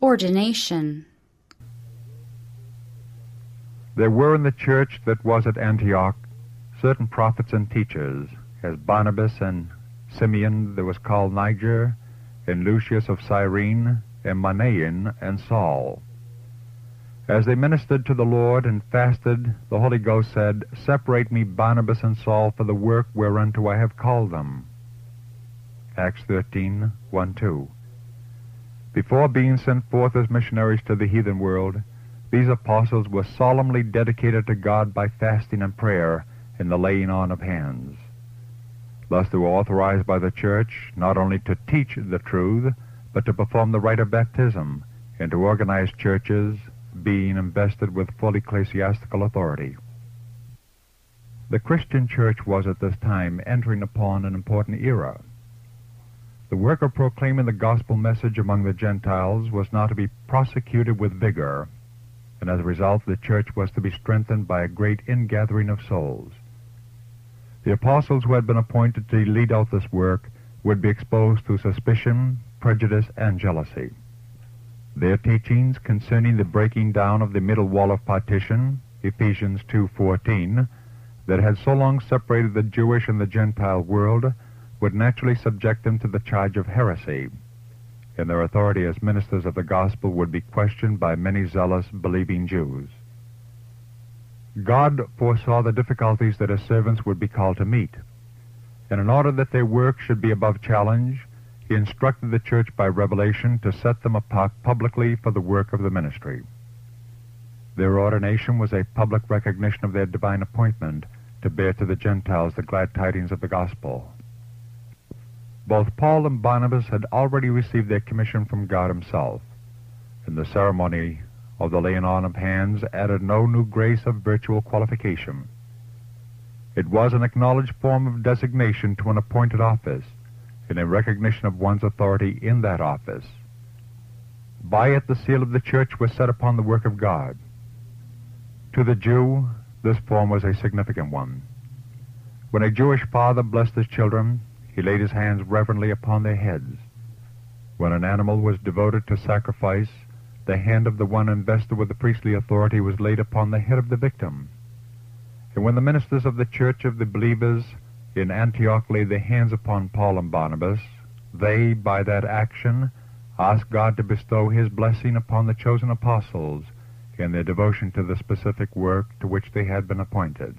Ordination. There were in the church that was at Antioch certain prophets and teachers, as Barnabas and Simeon that was called Niger, and Lucius of Cyrene, and Manaen, and Saul. As they ministered to the Lord and fasted, the Holy Ghost said, Separate me Barnabas and Saul for the work whereunto I have called them. Acts 13, 1-2. Before being sent forth as missionaries to the heathen world, these apostles were solemnly dedicated to God by fasting and prayer and the laying on of hands. Thus they were authorized by the church not only to teach the truth, but to perform the rite of baptism and to organize churches, being invested with full ecclesiastical authority. The Christian church was at this time entering upon an important era. The work of proclaiming the gospel message among the Gentiles was now to be prosecuted with vigor, and as a result the church was to be strengthened by a great ingathering of souls. The apostles who had been appointed to lead out this work would be exposed to suspicion, prejudice, and jealousy. Their teachings concerning the breaking down of the middle wall of partition, Ephesians 2:14, that had so long separated the Jewish and the Gentile world, would naturally subject them to the charge of heresy, and their authority as ministers of the gospel would be questioned by many zealous, believing Jews. God foresaw the difficulties that his servants would be called to meet, and in order that their work should be above challenge, he instructed the church by revelation to set them apart publicly for the work of the ministry. Their ordination was a public recognition of their divine appointment to bear to the Gentiles the glad tidings of the gospel. Both Paul and Barnabas had already received their commission from God himself, and the ceremony of the laying on of hands added no new grace of virtual qualification. It was an acknowledged form of designation to an appointed office, and a recognition of one's authority in that office. By it the seal of the church was set upon the work of God. To the Jew, this form was a significant one. When a Jewish father blessed his children, he laid his hands reverently upon their heads. When an animal was devoted to sacrifice, the hand of the one invested with the priestly authority was laid upon the head of the victim. And when the ministers of the church of the believers in Antioch laid their hands upon Paul and Barnabas, they, by that action, asked God to bestow his blessing upon the chosen apostles in their devotion to the specific work to which they had been appointed.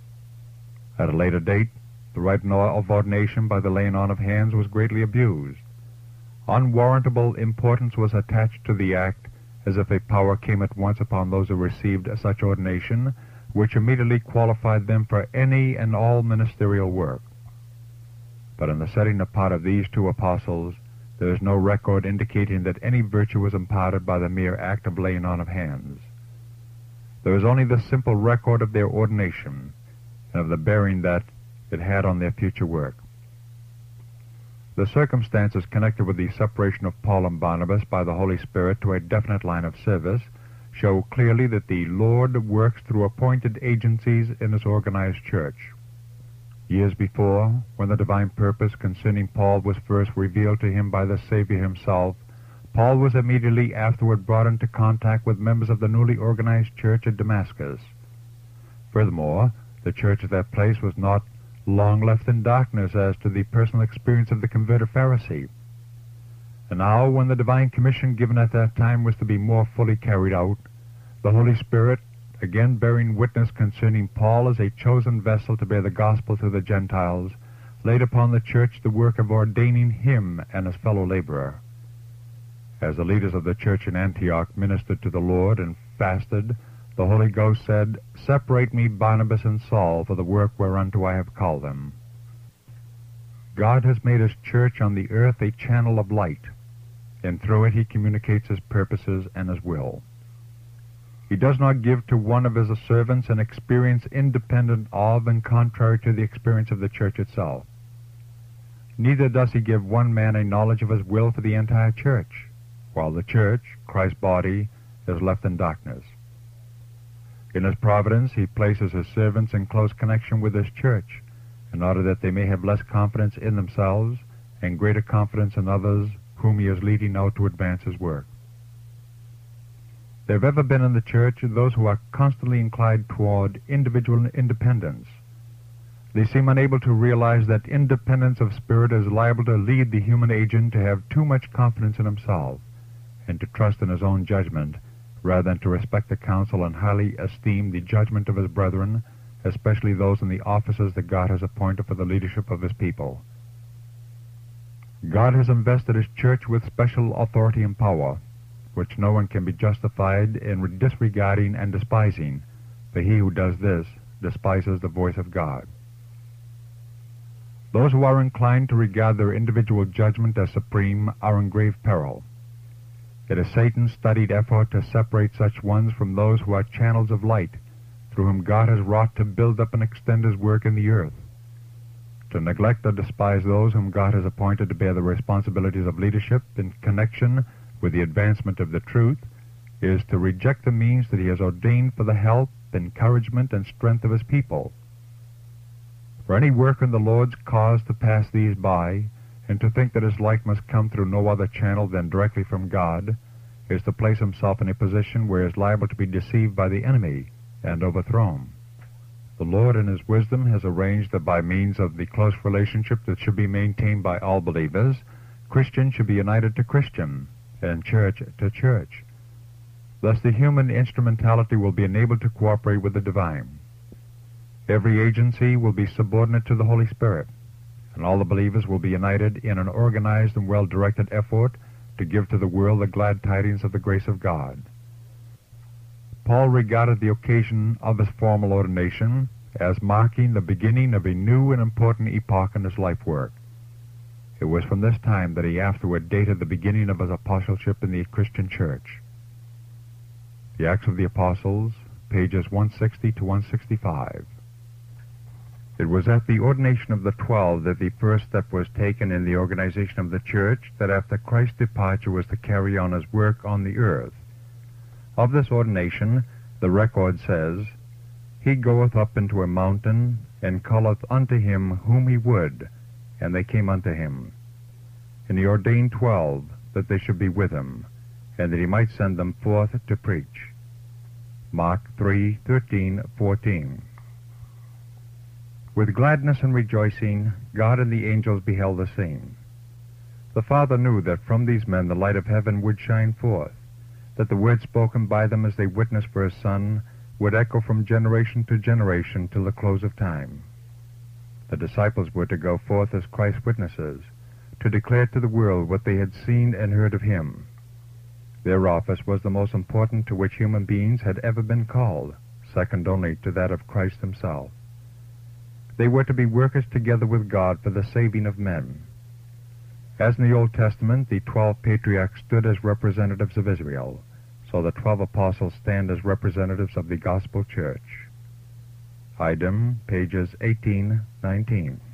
At a later date, the rite of ordination by the laying on of hands was greatly abused. Unwarrantable importance was attached to the act, as if a power came at once upon those who received such ordination, which immediately qualified them for any and all ministerial work. But in the setting apart of these two apostles, there is no record indicating that any virtue was imparted by the mere act of laying on of hands. There is only the simple record of their ordination, and of the bearing that it had on their future work. The circumstances connected with the separation of Paul and Barnabas by the Holy Spirit to a definite line of service show clearly that the Lord works through appointed agencies in his organized church. Years before, when the divine purpose concerning Paul was first revealed to him by the Savior himself, Paul was immediately afterward brought into contact with members of the newly organized church at Damascus. Furthermore, the church at that place was not long left in darkness as to the personal experience of the converted Pharisee. And now, when the divine commission given at that time was to be more fully carried out, the Holy Spirit, again bearing witness concerning Paul as a chosen vessel to bear the gospel to the Gentiles, laid upon the church the work of ordaining him and his fellow laborer. As the leaders of the church in Antioch ministered to the Lord and fasted, the Holy Ghost said, Separate me Barnabas and Saul for the work whereunto I have called them. God has made his church on the earth a channel of light, and through it he communicates his purposes and his will. He does not give to one of his servants an experience independent of and contrary to the experience of the church itself. Neither does he give one man a knowledge of his will for the entire church, while the church, Christ's body, is left in darkness. In his providence, he places his servants in close connection with his church, in order that they may have less confidence in themselves and greater confidence in others whom he is leading out to advance his work. There have ever been in the church those who are constantly inclined toward individual independence. They seem unable to realize that independence of spirit is liable to lead the human agent to have too much confidence in himself and to trust in his own judgment rather than to respect the counsel and highly esteem the judgment of his brethren, especially those in the offices that God has appointed for the leadership of his people. God has invested his church with special authority and power, which no one can be justified in disregarding and despising, for he who does this despises the voice of God. Those who are inclined to regard their individual judgment as supreme are in grave peril. It is Satan's studied effort to separate such ones from those who are channels of light, through whom God has wrought to build up and extend his work in the earth. To neglect or despise those whom God has appointed to bear the responsibilities of leadership in connection with the advancement of the truth is to reject the means that he has ordained for the help, encouragement, and strength of his people. For any work in the Lord's cause to pass these by, and to think that his light must come through no other channel than directly from God, is to place himself in a position where he is liable to be deceived by the enemy and overthrown. The Lord in his wisdom has arranged that by means of the close relationship that should be maintained by all believers, Christian should be united to Christian, and church to church. Thus the human instrumentality will be enabled to cooperate with the divine. Every agency will be subordinate to the Holy Spirit, and all the believers will be united in an organized and well-directed effort to give to the world the glad tidings of the grace of God. Paul regarded the occasion of his formal ordination as marking the beginning of a new and important epoch in his life work. It was from this time that he afterward dated the beginning of his apostleship in the Christian church. The Acts of the Apostles, pages 160 to 165. It was at the ordination of the 12 that the first step was taken in the organization of the church that after Christ's departure was to carry on his work on the earth. Of this ordination, the record says, "He goeth up into a mountain, and calleth unto him whom he would, and they came unto him. And he ordained 12, that they should be with him, and that he might send them forth to preach." Mark 3:13-14. With gladness and rejoicing, God and the angels beheld the scene. The Father knew that from these men the light of heaven would shine forth, that the word spoken by them as they witnessed for his Son would echo from generation to generation till the close of time. The disciples were to go forth as Christ's witnesses, to declare to the world what they had seen and heard of him. Their office was the most important to which human beings had ever been called, second only to that of Christ himself. They were to be workers together with God for the saving of men. As in the Old Testament, the 12 patriarchs stood as representatives of Israel, so the 12 apostles stand as representatives of the gospel church. Item, pages 18-19.